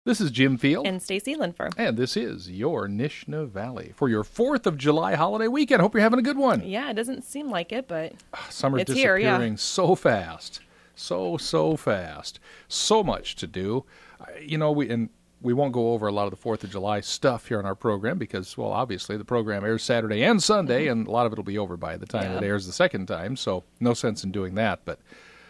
This is Jim Field. And Stacy Linfer. And this is your Nishna Valley for your 4th of July holiday weekend. Hope you're having a good one. Yeah, it doesn't seem like it, but Summer's it's disappearing here, yeah. so fast. So fast. So much to do. We won't go over a lot of the 4th of July stuff here on our program because, well, obviously the program airs Saturday and Sunday, and a lot of it will be over by the time it airs the second time, so no sense in doing that. But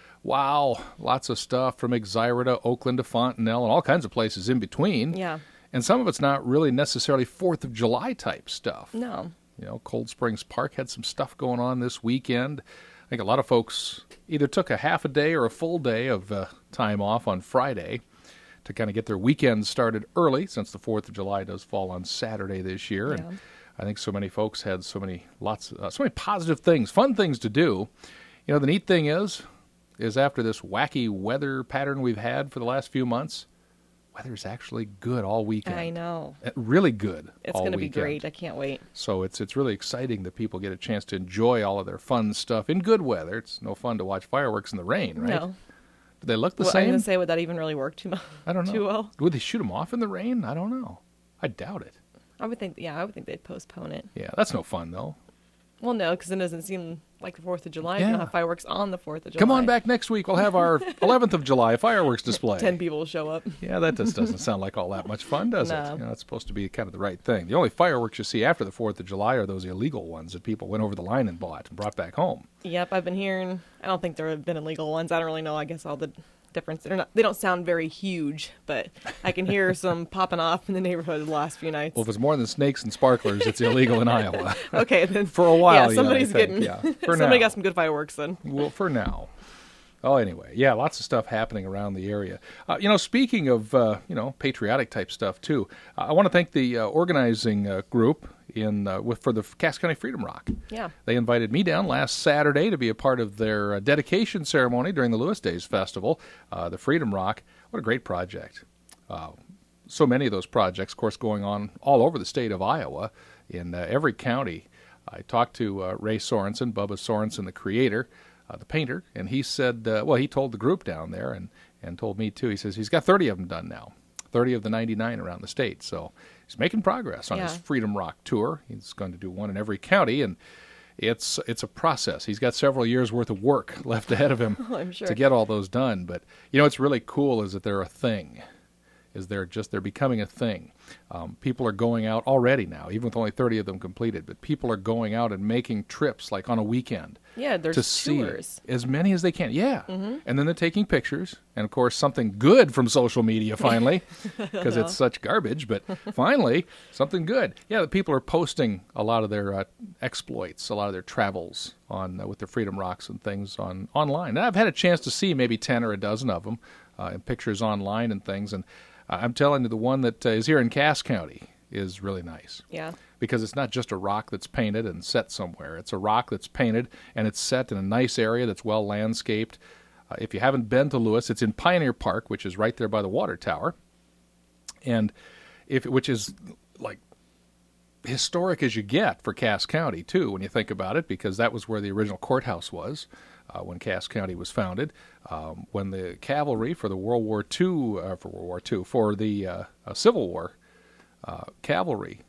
wow, lots of stuff from Exira to Oakland to Fontenelle and all kinds of places in between. Yeah. And some of it's not really necessarily 4th of July type stuff. No. Cold Springs Park had some stuff going on this weekend. I think a lot of folks either took a half a day or a full day of time off on Friday to kind of get their weekend started early, since the 4th of July does fall on Saturday this year. Yeah. And I think so many folks had so many positive things, fun things to do. The neat thing is after this wacky weather pattern we've had for the last few months, weather's actually good all weekend. I know. Really good. It's going to be great. I can't wait. So it's really exciting that people get a chance to enjoy all of their fun stuff in good weather. It's no fun to watch fireworks in the rain, right? No. Do they look the I'm same? going to say, would that even really work too much? I don't know. Too well? Would they shoot them off in the rain? I don't know. I doubt it. I would think they'd postpone it. Yeah, that's no fun, though. Well, no, because it doesn't seem like the 4th of July. Yeah. You don't have fireworks on the 4th of July. Come on back next week. We'll have our 11th of July fireworks display. 10 people will show up. Yeah, that just doesn't sound like all that much fun, does No. it? It's supposed to be kind of the right thing. The only fireworks you see after the 4th of July are those illegal ones that people went over the line and bought and brought back home. Yep, I've been hearing. I don't think there have been illegal ones. I don't really know, I guess, all the difference. They don't sound very huge, but I can hear some popping off in the neighborhood the last few nights. Well, if it's more than snakes and sparklers, it's illegal in Iowa. Okay, then. For a while, yeah, somebody's I think. getting. Yeah, for somebody now. got some good fireworks then. Well, for now. Oh, anyway, yeah, lots of stuff happening around the area. Speaking of, patriotic type stuff, too, I want to thank the organizing group for the Cass County Freedom Rock. Yeah. They invited me down last Saturday to be a part of their dedication ceremony during the Lewis Days Festival. The Freedom Rock, what a great project. So many of those projects, of course, going on all over the state of Iowa, in every county. I talked to Ray Sorensen, Bubba Sorensen, the creator, the painter, and he said, he told the group down there and told me too, he says he's got 30 of them done now, 30 of the 99 around the state. So he's making progress on his Freedom Rock tour. He's going to do one in every county, and it's a process. He's got several years' worth of work left ahead of him I'm sure. to get all those done. But, what's really cool is that they're a thing. They're becoming a thing. People are going out already now, even with only 30 of them completed, but people are going out and making trips like on a weekend. Yeah, there's to see tours. as many as they can. Yeah. Mm-hmm. And then they're taking pictures, and of course something good from social media finally, because it's such garbage, but finally something good. Yeah, the people are posting a lot of their exploits, a lot of their travels on with their Freedom Rocks and things online. And I've had a chance to see maybe 10 or a dozen of them in pictures online and things, and I'm telling you, the one that is here in Cass County is really nice. Yeah. Because it's not just a rock that's painted and set somewhere. It's a rock that's painted, and it's set in a nice area that's well landscaped. If you haven't been to Lewis, it's in Pioneer Park, which is right there by the water tower, and which is like historic as you get for Cass County, too, when you think about it, because that was where the original courthouse was. When Cass County was founded, when the cavalry for the for the Civil War cavalry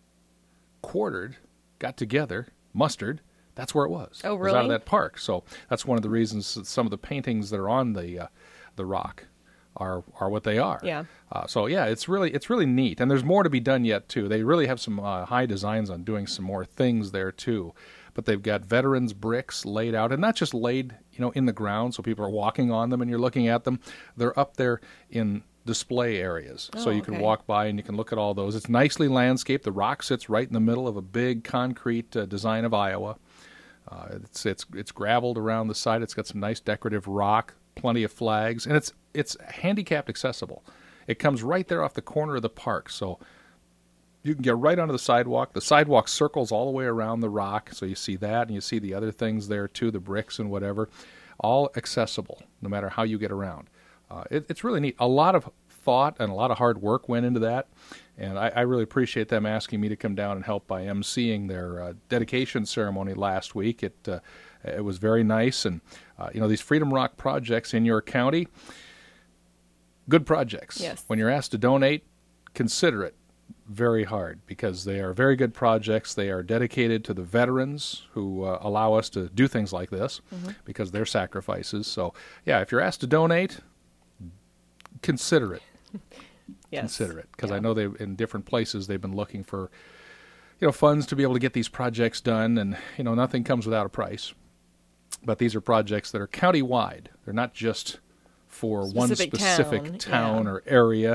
got together, mustered, that's where it was. Oh, It was out of really? that park. So that's one of the reasons that some of the paintings that are on the rock are what they are. Yeah. It's really neat, and there's more to be done yet too. They really have some high designs on doing some more things there too. But they've got veterans bricks laid out, and not just laid, in the ground so people are walking on them and you're looking at them. They're up there in display areas, so you can okay. walk by and you can look at all those. It's nicely landscaped. The rock sits right in the middle of a big concrete design of Iowa. It's graveled around the side. It's got some nice decorative rock, plenty of flags, and it's handicapped accessible. It comes right there off the corner of the park, so you can get right onto the sidewalk. The sidewalk circles all the way around the rock, so you see that, and you see the other things there too, the bricks and whatever, all accessible, no matter how you get around. It's really neat. A lot of thought and a lot of hard work went into that, and I really appreciate them asking me to come down and help by emceeing their dedication ceremony last week. It was very nice, and these Freedom Rock projects in your county, good projects. Yes. When you're asked to donate, consider it very hard because they are very good projects. They are dedicated to the veterans who allow us to do things like this because they're sacrifices. So, yeah, if you're asked to donate, consider it. Yes. Consider it because Yeah. I know they in different places they've been looking for funds to be able to get these projects done, and nothing comes without a price. But these are projects that are county-wide. They're not just for one specific town or area.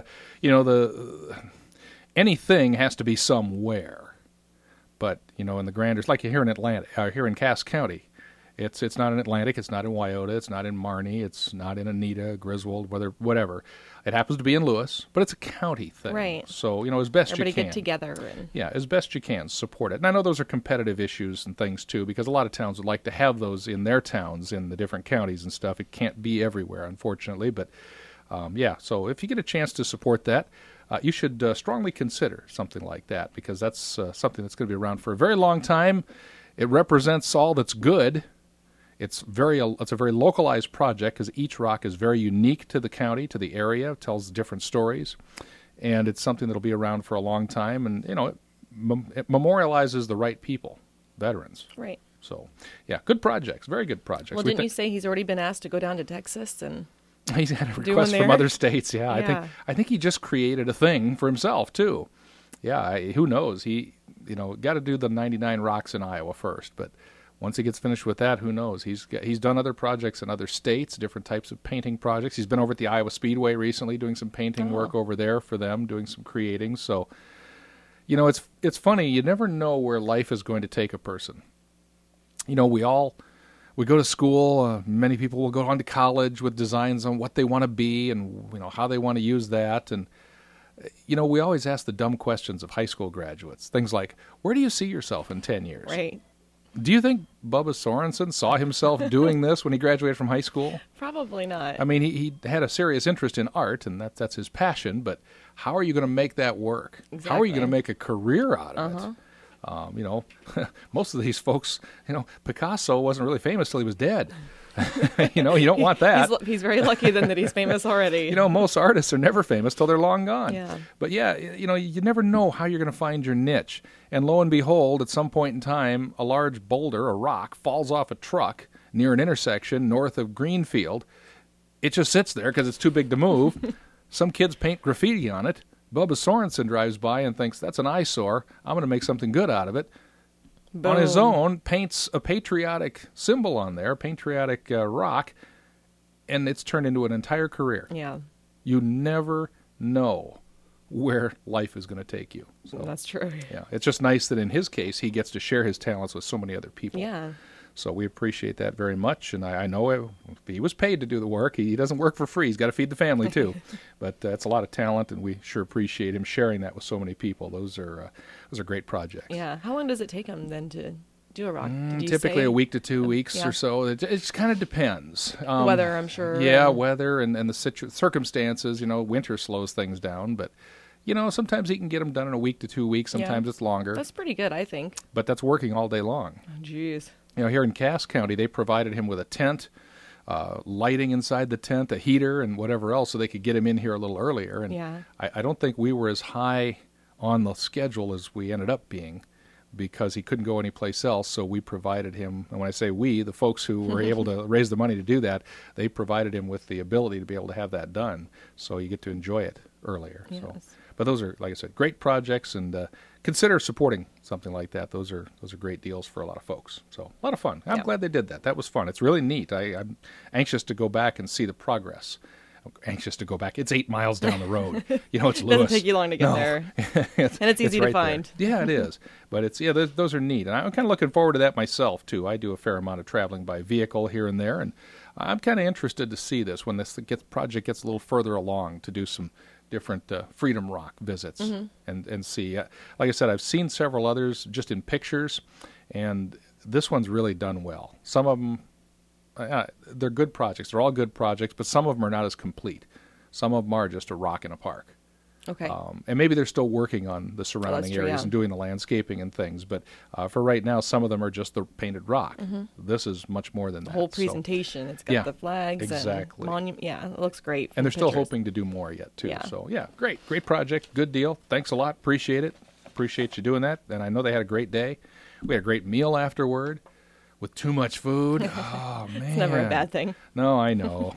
Anything has to be somewhere. But, in the grander, it's like here in Atlanta, here in Cass County. It's not in Atlantic, it's not in Wyoda, it's not in Marnie, it's not in Anita, Griswold, whatever. It happens to be in Lewis, but it's a county thing. Right. So, as best Everybody you can. get together. And... Yeah, as best you can, support it. And I know those are competitive issues and things, too, because a lot of towns would like to have those in their towns, in the different counties and stuff. It can't be everywhere, unfortunately. But, so if you get a chance to support that, you should strongly consider something like that, because that's something that's going to be around for a very long time. It represents all that's good. It's a very localized project because each rock is very unique to the county, to the area, tells different stories, and it's something that'll be around for a long time. And it memorializes the right people, veterans. Right. So, yeah, good projects, very good projects. Well, didn't you say he's already been asked to go down to Texas and? He's had a request from other states. Yeah, I think he just created a thing for himself too. Yeah, who knows? He got to do the 99 rocks in Iowa first, but. Once he gets finished with that, who knows? He's done other projects in other states, different types of painting projects. He's been over at the Iowa Speedway recently doing some painting work over there for them, doing some creating. So, it's funny. You never know where life is going to take a person. We go to school. Many people will go on to college with designs on what they want to be and how they want to use that. And we always ask the dumb questions of high school graduates. Things like, "Where do you see yourself in 10 years?" Right. Do you think Bubba Sorensen saw himself doing this when he graduated from high school? Probably not. I mean, he had a serious interest in art, and that's his passion, but how are you going to make that work? Exactly. How are you going to make a career out of it? Most of these folks, Picasso wasn't really famous till he was dead. You don't want that. He's very lucky then that he's famous already. Most artists are never famous till they're long gone. Yeah. But yeah, you never know how you're going to find your niche. And lo and behold, at some point in time, a large boulder, a rock, falls off a truck near an intersection north of Greenfield. It just sits there because it's too big to move. Some kids paint graffiti on it. Bubba Sorensen drives by and thinks, that's an eyesore. I'm going to make something good out of it. Boom. On his own, paints a patriotic symbol on there, patriotic rock, and it's turned into an entire career. Yeah. You never know where life is going to take you. So, that's true. Yeah, it's just nice that in his case, he gets to share his talents with so many other people. Yeah. So we appreciate that very much, and I know if he was paid to do the work. He doesn't work for free. He's got to feed the family, too. But it's a lot of talent, and we sure appreciate him sharing that with so many people. Those are great projects. Yeah. How long does it take him then to do a rock? Typically a week to 2 weeks or so. It just kind of depends. Weather, I'm sure. Yeah, weather and the circumstances. Winter slows things down, but sometimes he can get them done in a week to 2 weeks. Sometimes it's longer. That's pretty good, I think. But that's working all day long. Oh, jeez. Here in Cass County, they provided him with a tent, lighting inside the tent, a heater, and whatever else, so they could get him in here a little earlier. And I don't think we were as high on the schedule as we ended up being, because he couldn't go anyplace else. So we provided him, and when I say we, the folks who were able to raise the money to do that, they provided him with the ability to be able to have that done. So you get to enjoy it earlier. Yes. So. But those are, like I said, great projects, and consider supporting something like that. Those are great deals for a lot of folks. So a lot of fun. I'm glad they did that. That was fun. It's really neat. I'm anxious to go back and see the progress. I'm anxious to go back. It's 8 miles down the road. It's Lewis. It doesn't take you long to get there. And it's easy to find. There. Yeah, it is. But those are neat. And I'm kind of looking forward to that myself, too. I do a fair amount of traveling by vehicle here and there, and I'm kind of interested to see this when this project gets a little further along, to do some different Freedom Rock visits and see. Like I said, I've seen several others just in pictures, and this one's really done well. Some of them, they're good projects. They're all good projects, but some of them are not as complete. Some of them are just a rock in a park. Okay. And maybe they're still working on the surrounding true, areas yeah. and doing the landscaping and things. But for right now, some of them are just the painted rock. This is much more than that. Whole So- presentation. It's got Yeah, the flags exactly. and monument. Yeah, it looks great. from and they're the still pictures. hoping to do more yet, too. Yeah. So, yeah, great project. Good deal. Thanks a lot. Appreciate it. Appreciate you doing that. And I know they had a great day. We had a great meal afterward with too much food. Oh, man. It's never a bad thing. No, I know.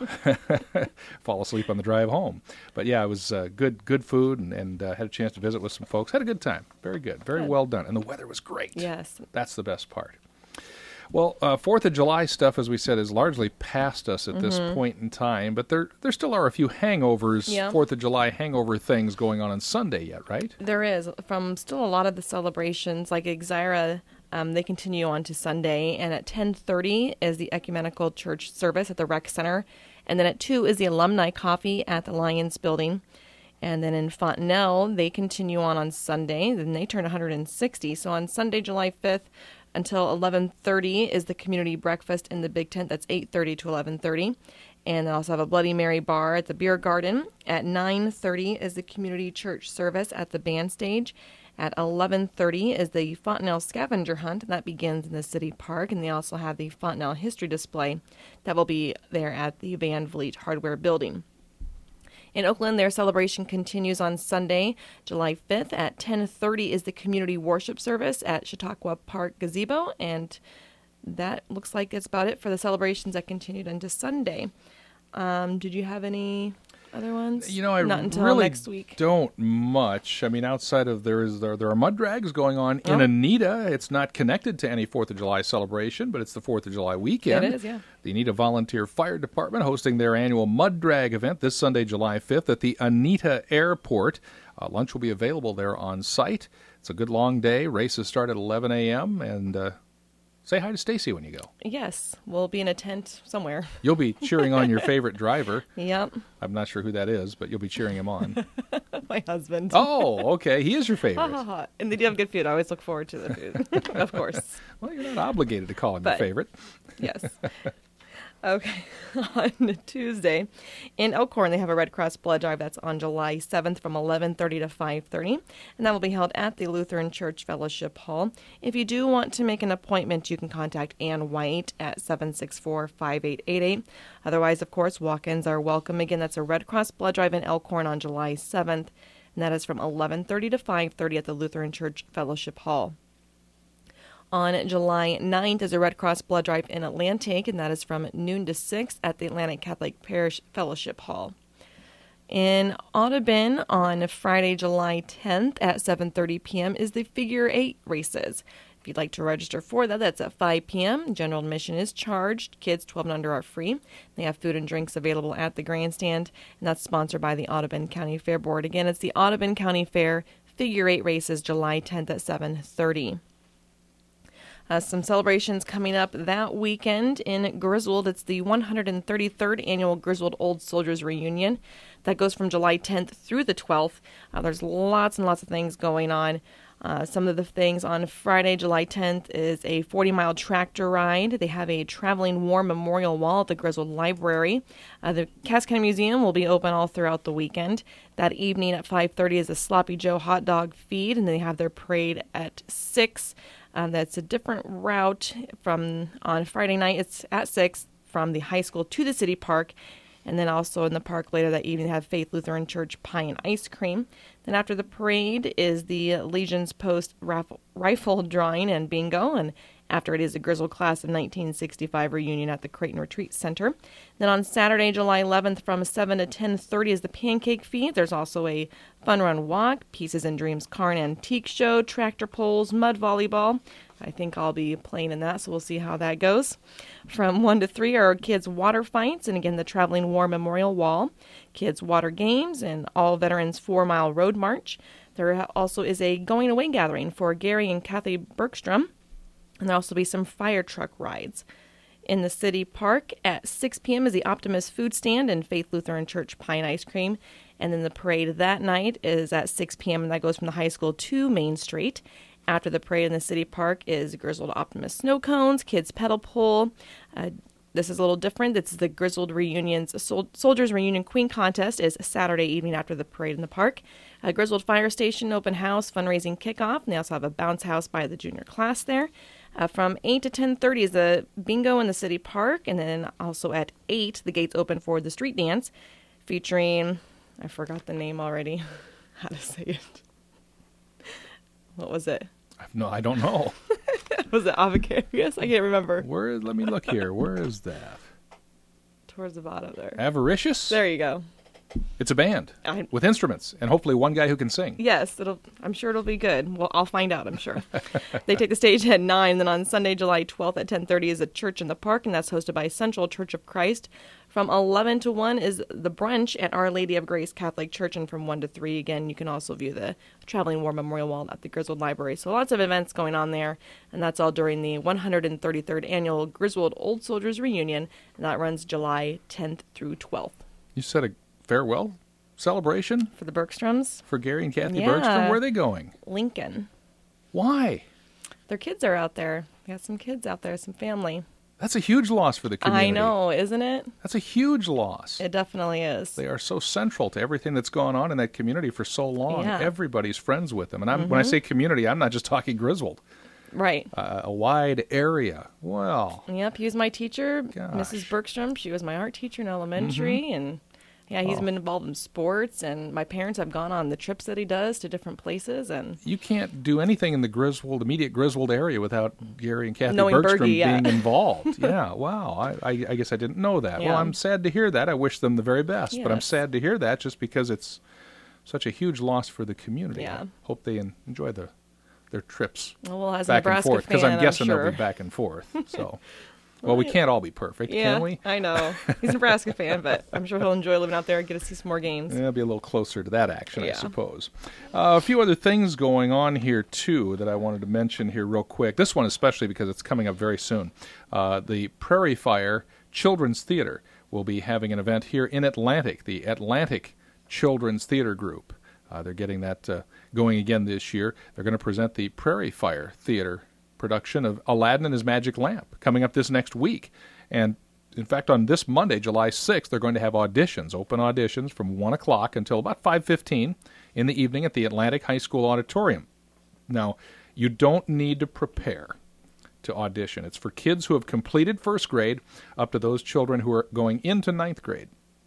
Fall asleep on the drive home. But, yeah, it was good food and had a chance to visit with some folks. Had a good time. Very good. Very Good. well done. And the weather was great. Yes. That's the best part. Well, 4th of July stuff, as we said, is largely past us at this point in time, but there still are a few hangovers, Yeah. 4th of July hangover things going on Sunday yet, right? There is, from still a lot of the celebrations, like Exira, they continue on to Sunday, and at 10:30 is the Ecumenical Church service at the Rec Center, and then at 2 is the Alumni Coffee at the Lions Building. And then in Fontenelle, they continue on Sunday, then they turn 160. So on Sunday, July 5th, until 11:30 is the community breakfast in the Big Tent. That's 8:30 to 11:30. And they also have a Bloody Mary bar at the Beer Garden. At 9:30 is the community church service at the band stage. At 11:30 is the Fontenelle scavenger hunt, and that begins in the city park. And they also have the Fontenelle history display that will be there at the Van Vliet Hardware Building. In Oakland, their celebration continues on Sunday, July 5th. At 10:30 is the community worship service at Chautauqua Park Gazebo, and that looks like it's about it for the celebrations that continued into Sunday. Did you have any other ones? You know, I Not until really next week. don't much. I mean, outside of there are mud drags going on in Oh. Anita. It's not connected to any 4th of July celebration, but it's the 4th of July weekend. It is, yeah. The Anita Volunteer Fire Department hosting their annual mud drag event this Sunday, July 5th at the Anita Airport. Lunch will be available there on site. It's a good long day. Races start at 11 a.m. and say hi to Stacy when you go. Yes, we'll be in a tent somewhere. You'll be cheering on your favorite driver. Yep, I'm not sure who that is, but you'll be cheering him on. my husband. Oh, okay. He is your Ha, favorite. ha, ha. And they do have good food. I always look forward to the food, of course. Well, you're not obligated to call him your But- favorite. Yes. Okay. On Tuesday, in Elkhorn, they have a Red Cross blood drive that's on July 7th from 11:30 to 5:30, and that will be held at the Lutheran Church Fellowship Hall. If you do want to make an appointment, you can contact Ann White at 764-5888. Otherwise, of course, walk-ins are welcome. Again, that's a Red Cross blood drive in Elkhorn on July 7th, and that is from 11:30 to 5:30 at the Lutheran Church Fellowship Hall. On July 9th is a Red Cross blood drive in Atlantic, and that is from noon to 6 at the Atlantic Catholic Parish Fellowship Hall. In Audubon on Friday, July 10th at 7:30 p.m. is the Figure 8 races. If you'd like to register for that, that's at 5 p.m. General admission is charged. Kids 12 and under are free. They have food and drinks available at the grandstand, and that's sponsored by the Audubon County Fair Board. Again, it's the Audubon County Fair Figure 8 races, July 10th at 7:30. Some celebrations coming up that weekend in Griswold. It's the 133rd Annual Griswold Old Soldiers Reunion. That goes from July 10th through the 12th. There's lots and lots of things going on. Some of the things on Friday, July 10th, is a 40-mile tractor ride. They have a traveling war memorial wall at the Griswold Library. The Cass County Museum will be open all throughout the weekend. That evening at 5:30 is a Sloppy Joe hot dog feed, and they have their parade at 6. That's a different route from on Friday night. It's at 6 from the high school to the city park. And then also in the park later that evening, they have Faith Lutheran Church pie and ice cream. Then after the parade is the Legion's Post rifle drawing and bingo. And after it is the Griswold Class of 1965 reunion at the Creighton Retreat Center. Then on Saturday, July 11th from 7 to 10:30 is the pancake feed. There's also a fun run walk, Pieces and Dreams car and antique show, tractor pulls, mud volleyball. I think I'll be playing in that, so we'll see how that goes. From 1 to 3 are kids' water fights, and again, the Traveling War Memorial Wall, kids' water games, and all veterans 4-mile road march. There also is a going away gathering for Gary and Kathy Bergstrom, and there'll also be some fire truck rides. In the city park at 6 p.m. is the Optimus food stand and Faith Lutheran Church pie and ice cream. And then the parade that night is at 6 p.m., and that goes from the high school to Main Street. After the parade in the city park is Griswold Optimus snow cones, kids pedal pull, this is a little different. It's the Grizzled Soldiers Reunion Queen Contest is Saturday evening after the parade in the park. A Grizzled Fire Station open house fundraising kickoff. And they also have a bounce house by the junior class there. From 8 to 10:30 is the bingo in the city park. And then also at 8, the gates open for the street dance featuring, I forgot the name already. How to say it. What was it? No, I don't know. Was it Avocarius? I can't remember. Let me look here. Where is that? Towards the bottom there. Avaricious? There you go. It's a band with instruments and hopefully one guy who can sing. Yes, I'm sure it'll be good. Well, I'll find out, I'm sure. They take the stage at 9. Then on Sunday, July 12th at 10:30 is a church in the park, and that's hosted by Central Church of Christ. From 11 to 1 is the brunch at Our Lady of Grace Catholic Church, and from 1 to 3, again, you can also view the Traveling War Memorial Wall at the Grizzled Library. So lots of events going on there, and that's all during the 133rd Annual Grizzled Old Soldiers Reunion, and that runs July 10th through 12th. You said a farewell celebration? For the Bergstroms? For Gary and Kathy Bergstrom? Where are they going? Lincoln. Why? Their kids are out there. We got some kids out there, some family. That's a huge loss for the community. I know, isn't it? That's a huge loss. It definitely is. They are so central to everything that's gone on in that community for so long. Yeah. Everybody's friends with them. And when I say community, I'm not just talking Grizzled. Right. A wide area. Well. Yep, he was my teacher, gosh. Mrs. Bergstrom. She was my art teacher in elementary, and yeah, he's been involved in sports, and my parents have gone on the trips that he does to different places. And you can't do anything in the immediate Grizzled area without Gary and Kathy Knowing Bergstrom Bergie, being involved. Yeah, wow. I guess I didn't know that. Yeah. Well, I'm sad to hear that. I wish them the very best, but I'm Yes. sad to hear that just because it's such a huge loss for the community. Yeah. Hope they enjoy their trips well, as a back and Nebraska forth, because fan, I'm guessing sure. they'll be back and forth. So. Well, we can't all be perfect, Yeah, can we? I know. He's a Nebraska fan, but I'm sure he'll enjoy living out there and get to see some more games. Yeah, be a little closer to that action, I Yeah. suppose. A few other things going on here, too, that I wanted to mention here real quick. This one especially because it's coming up very soon. The Prairie Fire Children's Theater will be having an event here in Atlantic, the Atlantic Children's Theater Group. They're getting that going again this year. They're going to present the Prairie Fire Theater production of Aladdin and His Magic Lamp coming up this next week. And in fact, on this Monday, July 6th, they're going to have auditions, open auditions from 1 o'clock until about 5:15 in the evening at the Atlantic High School Auditorium. Now, you don't need to prepare to audition. It's for kids who have completed first grade up to those children who are going into ninth grade.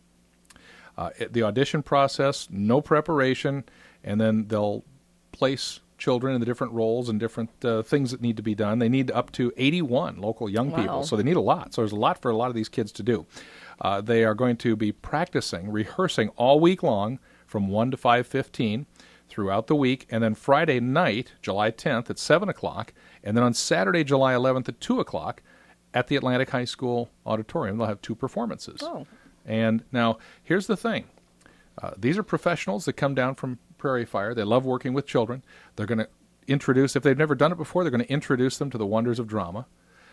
The audition process, no preparation, and then they'll place children in the different roles and different things that need to be done. They need up to 81 local young people, so they need a lot. So there's a lot for a lot of these kids to do. They are going to be practicing, rehearsing all week long from 1 to 5:15 throughout the week, and then Friday night, July 10th at 7 o'clock, and then on Saturday, July 11th at 2 o'clock at the Atlantic High School Auditorium. They'll have 2 performances. Oh. And now, here's the thing. These are professionals that come down from Prairie Fire. They love working with children. They're going to introduce, if they've never done it before, they're going to introduce them to the wonders of drama.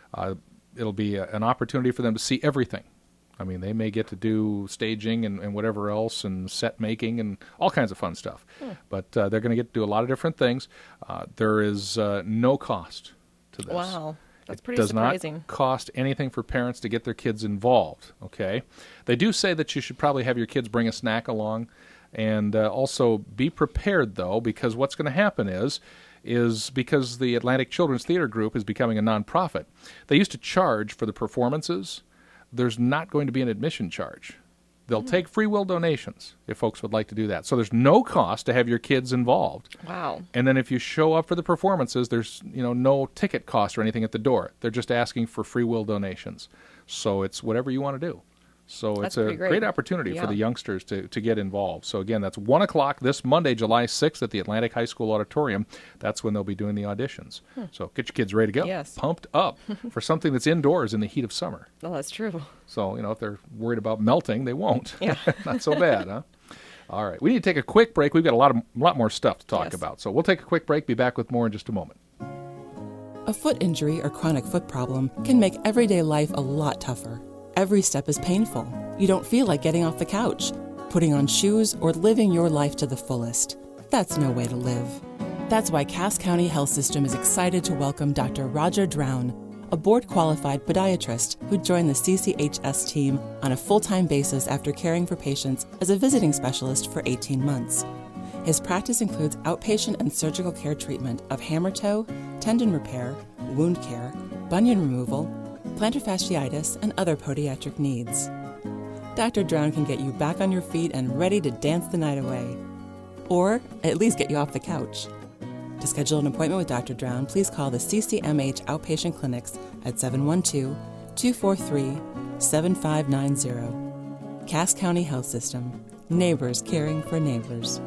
It'll be an opportunity for them to see everything. I mean, they may get to do staging and whatever else and set making and all kinds of fun stuff. But they're going to get to do a lot of different things. There is no cost to this. Wow. That's pretty surprising. It does not cost anything for parents to get their kids involved, okay? They do say that you should probably have your kids bring a snack along, and also be prepared, though, because what's going to happen is because the Atlantic Children's Theater Group is becoming a nonprofit, they used to charge for the performances. There's not going to be an admission charge. They'll take free will donations if folks would like to do that. So there's no cost to have your kids involved. Wow. And then if you show up for the performances, there's no ticket cost or anything at the door. They're just asking for free will donations. So it's whatever you want to do. So That's it's a pretty great opportunity for the youngsters to get involved. So again, that's 1 o'clock this Monday, July 6th at the Atlantic High School Auditorium. That's when they'll be doing the auditions. So get your kids ready to go. Yes. Pumped up for something that's indoors in the heat of summer. Oh, that's true. So, if they're worried about melting, they won't. Yeah. Not so bad, huh? All right. We need to take a quick break. We've got a lot more stuff to talk about. So we'll take a quick break, be back with more in just a moment. A foot injury or chronic foot problem can make everyday life a lot tougher. Every step is painful. You don't feel like getting off the couch, putting on shoes, or living your life to the fullest. That's no way to live. That's why Cass County Health System is excited to welcome Dr. Roger Drown, a board-qualified podiatrist who joined the CCHS team on a full-time basis after caring for patients as a visiting specialist for 18 months. His practice includes outpatient and surgical care treatment of hammer toe, tendon repair, wound care, bunion removal, plantar fasciitis, and other podiatric needs. Dr. Drown can get you back on your feet and ready to dance the night away. Or at least get you off the couch. To schedule an appointment with Dr. Drown, please call the CCMH Outpatient Clinics at 712-243-7590. Cass County Health System. Neighbors caring for neighbors.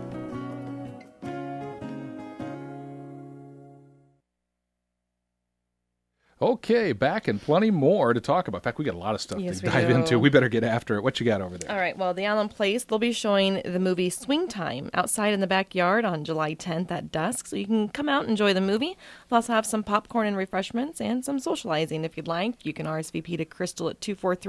Okay, back and plenty more to talk about. In fact, we got a lot of stuff to dive into. We better get after it. What you got over there? All right. Well, the Allen Place, they'll be showing the movie Swing Time outside in the backyard on July 10th at dusk. So you can come out and enjoy the movie. They'll also have some popcorn and refreshments and some socializing if you'd like. You can RSVP to Crystal at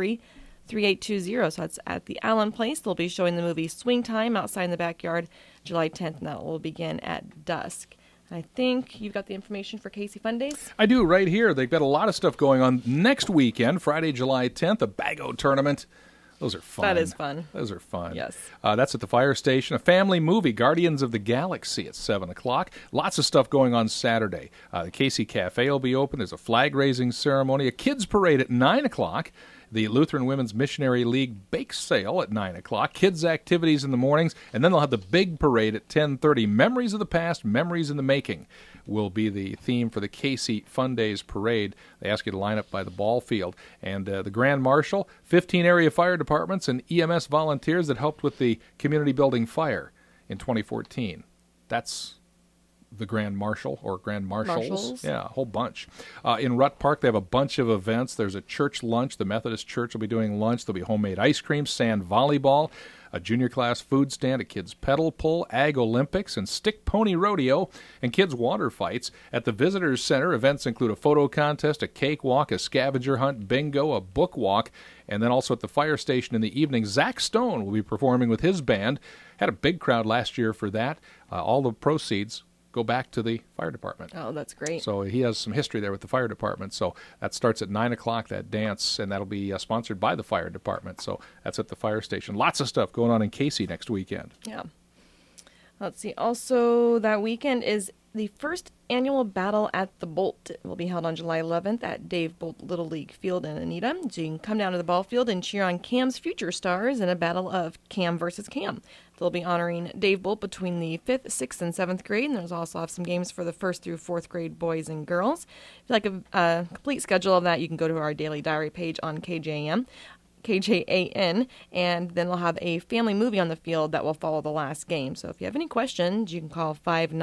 243-3820. So that's at the Allen Place. They'll be showing the movie Swing Time outside in the backyard July 10th, and that will begin at dusk. I think you've got the information for Casey Fun Days. I do, right here. They've got a lot of stuff going on next weekend, Friday, July 10th, a Bago tournament. Those are fun. That is fun. Those are fun. Yes. That's at the fire station. A family movie, Guardians of the Galaxy, at 7 o'clock. Lots of stuff going on Saturday. The Casey Cafe will be open. There's a flag-raising ceremony, a kids' parade at 9 o'clock. The Lutheran Women's Missionary League bake sale at 9 o'clock, kids' activities in the mornings, and then they'll have the big parade at 10:30. Memories of the past, memories in the making will be the theme for the Casey Fun Days parade. They ask you to line up by the ball field. And the Grand Marshal, 15 area fire departments and EMS volunteers that helped with the community building fire in 2014. That's the Grand Marshal or Grand Marshals. Yeah, a whole bunch. In Rutt Park, they have a bunch of events. There's a church lunch. The Methodist Church will be doing lunch. There'll be homemade ice cream, sand volleyball, a junior class food stand, a kids pedal pull, ag Olympics, and stick pony rodeo, and kids water fights. At the Visitors Center, events include a photo contest, a cake walk, a scavenger hunt, bingo, a book walk, and then also at the fire station in the evening, Zach Stone will be performing with his band. Had a big crowd last year for that. All the proceeds go back to the fire department. Oh, that's great. So he has some history there with the fire department. So that starts at 9 o'clock, that dance, and that'll be sponsored by the fire department. So that's at the fire station. Lots of stuff going on in Casey next weekend. Yeah. Let's see. Also, that weekend is the first annual Battle at the Bolt. It will be held on July 11th at Dave Bolt Little League Field in Anita. So you can come down to the ball field and cheer on Cam's future stars in a battle of Cam versus Cam. They'll be honoring Dave Bolt between the 5th, 6th, and 7th grade, and there's also have some games for the 1st through 4th grade boys and girls. If you'd like a complete schedule of that, you can go to our Daily Diary page on KJAN, and then we'll have a family movie on the field that will follow the last game. So if you have any questions, you can call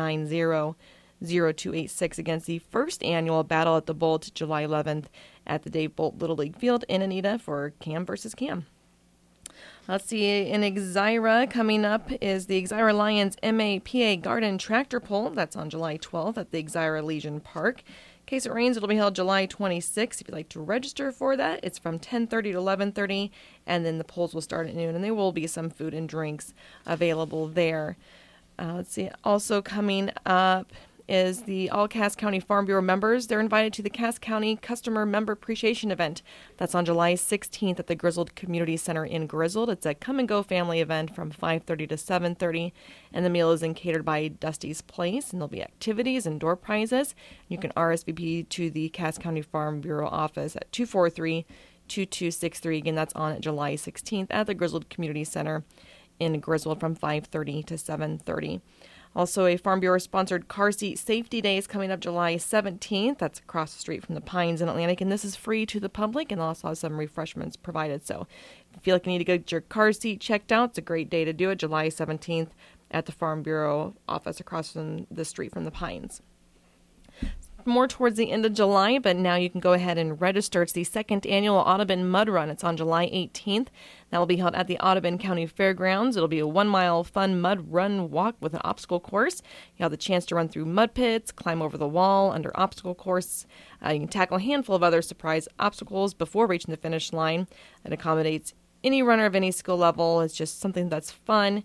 590-0286 against the first annual Battle at the Bolt, July 11th at the Dave Bolt Little League Field in Anita for Cam versus Cam. Let's see, in Exira, coming up is the Exira Lions MAPA Garden Tractor Pull. That's on July 12th at the Exira Legion Park. In case it rains, it'll be held July 26th. If you'd like to register for that, it's from 10:30 to 11:30, and then the polls will start at noon, and there will be some food and drinks available there. Let's see, also coming up is the all Cass County Farm Bureau members. They're invited to the Cass County Customer Member Appreciation Event. That's on July 16th at the Grizzled Community Center in Grizzled. It's a come-and-go family event from 5:30 to 7:30, and the meal is catered by Dusty's Place, and there'll be activities and door prizes. You can RSVP to the Cass County Farm Bureau office at 243-2263. Again, that's on July 16th at the Grizzled Community Center in Grizzled from 5:30 to 7:30. Also, a Farm Bureau-sponsored Car Seat Safety Day is coming up July 17th. That's across the street from the Pines in Atlantic, and this is free to the public, and also have some refreshments provided. So if you feel like you need to get your car seat checked out, it's a great day to do it, July 17th at the Farm Bureau office across from the street from the Pines. More towards the end of July, but now you can go ahead and register. It's the second annual Audubon Mud Run. It's on July 18th. That will be held at the Audubon County Fairgrounds. It'll be a 1-mile fun mud run walk with an obstacle course. You have the chance to run through mud pits, climb over the wall under obstacle course. You can tackle a handful of other surprise obstacles before reaching the finish line. It accommodates any runner of any skill level. It's just something that's fun.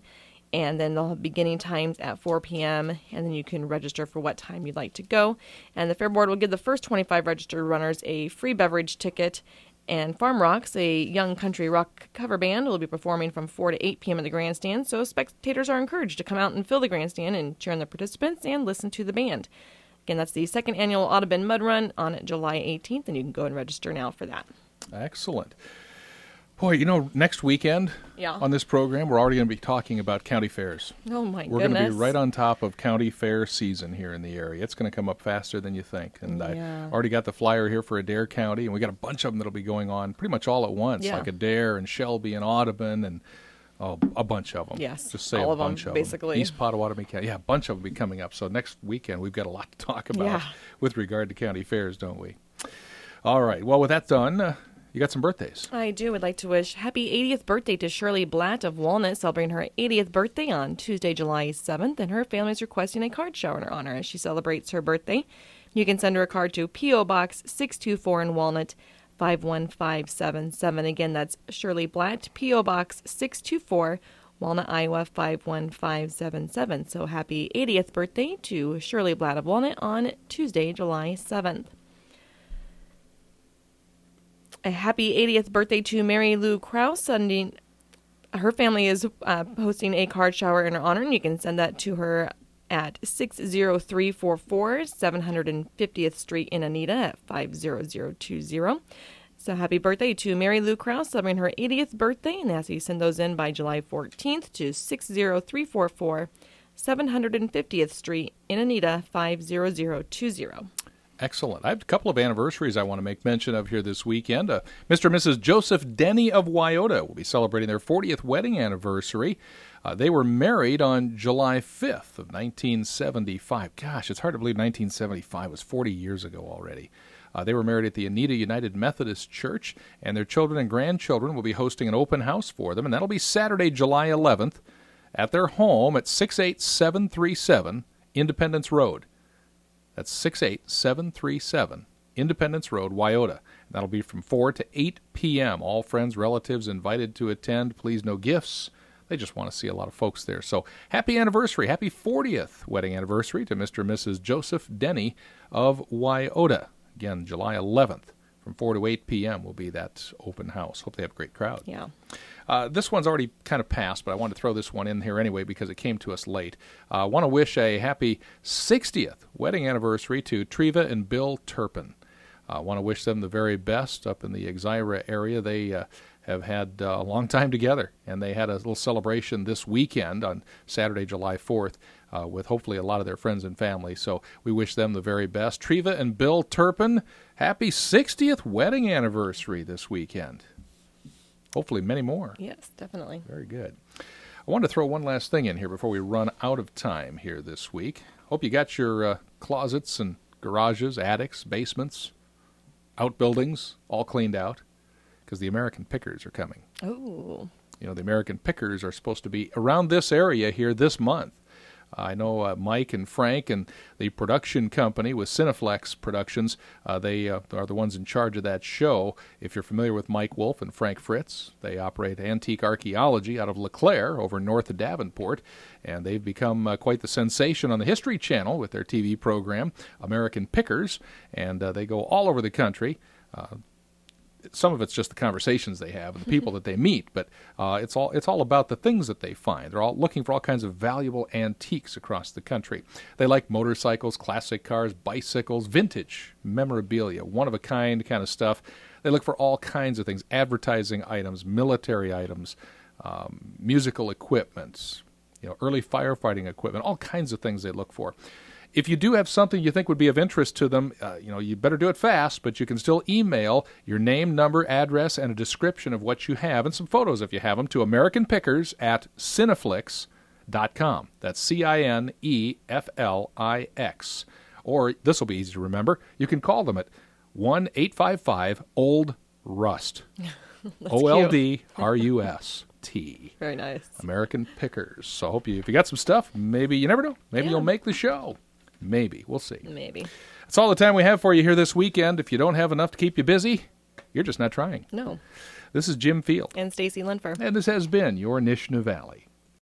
And then they'll have beginning times at 4 p.m., and then you can register for what time you'd like to go. And the Fair Board will give the first 25 registered runners a free beverage ticket. And Farm Rocks, a young country rock cover band, will be performing from 4 to 8 p.m. at the grandstand, so spectators are encouraged to come out and fill the grandstand and cheer on the participants and listen to the band. Again, that's the second annual Audubon Mud Run on July 18th, and you can go and register now for that. Excellent. Boy, next weekend on this program, we're already going to be talking about county fairs. Oh, my goodness. We're going to be right on top of county fair season here in the area. It's going to come up faster than you think. And I already got the flyer here for Adair County, and we got a bunch of them that'll be going on pretty much all at once, like Adair and Shelby and Audubon and a bunch of them. Yes, just say all a of them, bunch of basically. them. East Potawatomi County. Yeah, a bunch of them will be coming up. So next weekend, we've got a lot to talk about with regard to county fairs, don't we? All right. Well, with that done, you got some birthdays. I do. I'd like to wish happy 80th birthday to Shirley Blatt of Walnut, celebrating her 80th birthday on Tuesday, July 7th, and her family is requesting a card shower in her honor as she celebrates her birthday. You can send her a card to P.O. Box 624 in Walnut, 51577. Again, that's Shirley Blatt, P.O. Box 624, Walnut, Iowa, 51577. So happy 80th birthday to Shirley Blatt of Walnut on Tuesday, July 7th. A happy 80th birthday to Mary Lou Krause. Her family is hosting a card shower in her honor, and you can send that to her at 60344 750th Street in Anita at 50020. So happy birthday to Mary Lou Krause, celebrating her 80th birthday, and ask you send those in by July 14th to 60344 750th Street in Anita 50020. Excellent. I have a couple of anniversaries I want to make mention of here this weekend. Mr. and Mrs. Joseph Denny of Wyoto will be celebrating their 40th wedding anniversary. They were married on July 5th of 1975. Gosh, it's hard to believe 1975 was 40 years ago already. They were married at the Anita United Methodist Church, and their children and grandchildren will be hosting an open house for them, and that'll be Saturday, July 11th at their home at 68737 Independence Road. That's 68737 Independence Road, Wyoto. That'll be from 4 to 8 p.m. All friends, relatives invited to attend. Please, no gifts. They just want to see a lot of folks there. So happy anniversary, happy 40th wedding anniversary to Mr. and Mrs. Joseph Denny of Wyoto. Again, July 11th from 4 to 8 p.m. will be that open house. Hope they have a great crowd. Yeah. This one's already kind of passed, but I wanted to throw this one in here anyway because it came to us late. I want to wish a happy 60th wedding anniversary to Treva and Bill Turpin. I want to wish them the very best up in the Exira area. They have had a long time together, and they had a little celebration this weekend on Saturday, July 4th, with hopefully a lot of their friends and family. So we wish them the very best. Treva and Bill Turpin, happy 60th wedding anniversary this weekend. Hopefully many more. Yes, definitely. Very good. I wanted to throw one last thing in here before we run out of time here this week. Hope you got your closets and garages, attics, basements, outbuildings all cleaned out, because the American Pickers are coming. Oh. The American Pickers are supposed to be around this area here this month. I know Mike and Frank and the production company with Cineflex Productions, they are the ones in charge of that show. If you're familiar with Mike Wolf and Frank Fritz, they operate Antique Archaeology out of LeClaire over north of Davenport, and they've become quite the sensation on the History Channel with their TV program, American Pickers, and they go all over the country. Some of it's just the conversations they have and the people that they meet, but it's all about the things that they find. They're all looking for all kinds of valuable antiques across the country. They like motorcycles, classic cars, bicycles, vintage memorabilia, one-of-a-kind kind of stuff. They look for all kinds of things, advertising items, military items, musical equipment, early firefighting equipment, all kinds of things they look for. If you do have something you think would be of interest to them, you better do it fast, but you can still email your name, number, address, and a description of what you have, and some photos if you have them, to AmericanPickers@Cineflix.com. That's CINEFLIX. Or, this will be easy to remember, you can call them at 1-855-OLD-RUST. OLDRUST. Very nice. American Pickers. So I hope if you got some stuff, maybe, you never know, maybe you'll make the show. Maybe. We'll see. Maybe. That's all the time we have for you here this weekend. If you don't have enough to keep you busy, you're just not trying. No. This is Jim Field. And Stacy Linfer. And this has been your Nishna Valley.